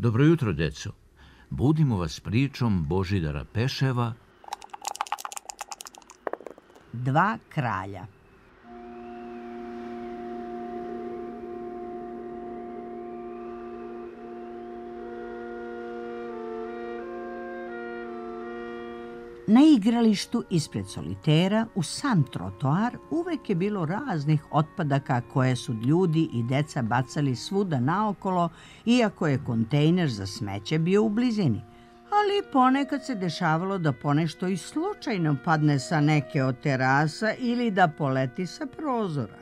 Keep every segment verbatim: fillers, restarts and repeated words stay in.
Dobro jutro, deco. Budimo vas pričom Božidara Peševa Dva kralja. Na igralištu ispred solitera, u sam trotoar, uvek je bilo raznih otpadaka koje su ljudi i deca bacali svuda naokolo, iako je kontejner za smeće bio u blizini. Ali ponekad se dešavalo da ponešto i slučajno padne sa neke od terasa ili da poleti sa prozora.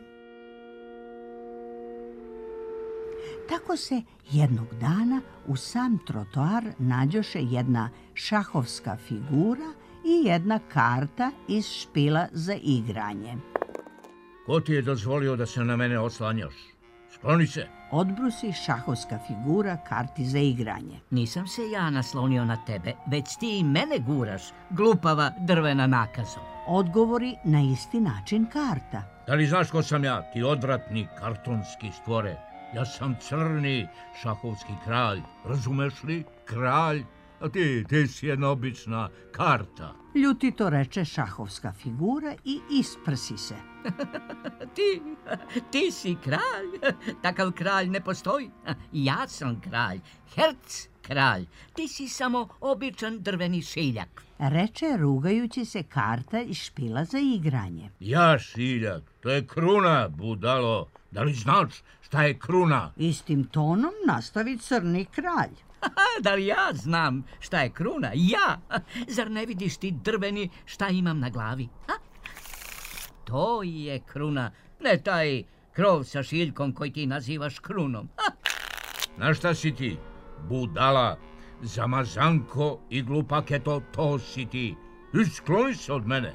Tako se jednog dana u sam trotoar nađoše jedna šahovska figura i jedna karta iz špila za igranje. Ko ti je dozvolio da se na mene oslanjaš? Skloni se! Odbrusi šahovska figura karti za igranje. Nisam se ja naslonio na tebe, već ti i mene guraš, glupava drvena nakazo. Odgovori na isti način karta. Da li znaš ko sam ja, ti odvratni kartonski stvore? Ja sam crni šahovski kralj, razumeš li? Kralj, a ti, ti si jedna obična karta. Ljutito reče šahovska figura i isprsi se. Ti, ti si kralj, takav kralj ne postoji. Ja sam kralj, Herc kralj, ti si samo običan drveni šiljak. Reče rugajući se karta iz špila za igranje. Ja šiljak, to je kruna, budalo. Da li znaš šta je kruna? Istim tonom nastavi crni kralj. Da li ja znam šta je kruna? Ja! Zar ne vidiš ti drveni šta imam na glavi? Ha? To je kruna, ne taj krov sa šiljkom koji ti nazivaš krunom. Ha? Znaš šta si ti? Budala, zamazanko i glupaketo, to si ti. Iskloni se od mene.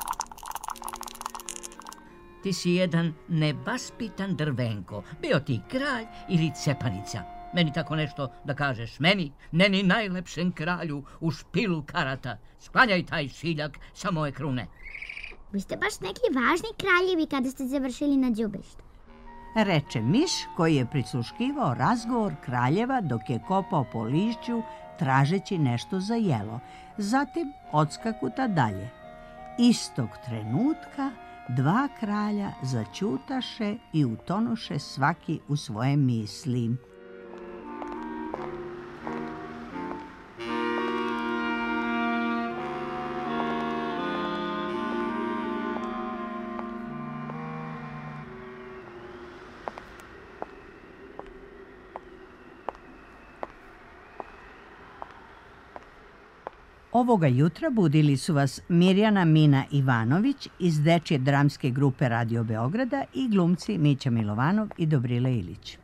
Ti si jedan nevaspitan drvenko, bio ti kralj ili cepanica. Meni tako nešto da kažeš, meni, ne ni najlepšem kralju u špilu karata. Sklanjaj taj šiljak sa moje krune. Vi ste baš neki važni kraljevi kada ste završili na đubrištu. Reče miš koji je prisluškivao razgovor kraljeva dok je kopao po lišću tražeći nešto za jelo. Zatim odskakuta dalje. Istog trenutka dva kralja začutaše i utonuše svaki u svoje misli. Ovoga jutra budili su vas Mirjana Mina Ivanović iz dečje dramske grupe Radio Beograda i glumci Mića Milovanov i Dobrila Ilić.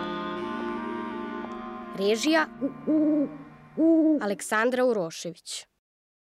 Režija Aleksandra Urošević.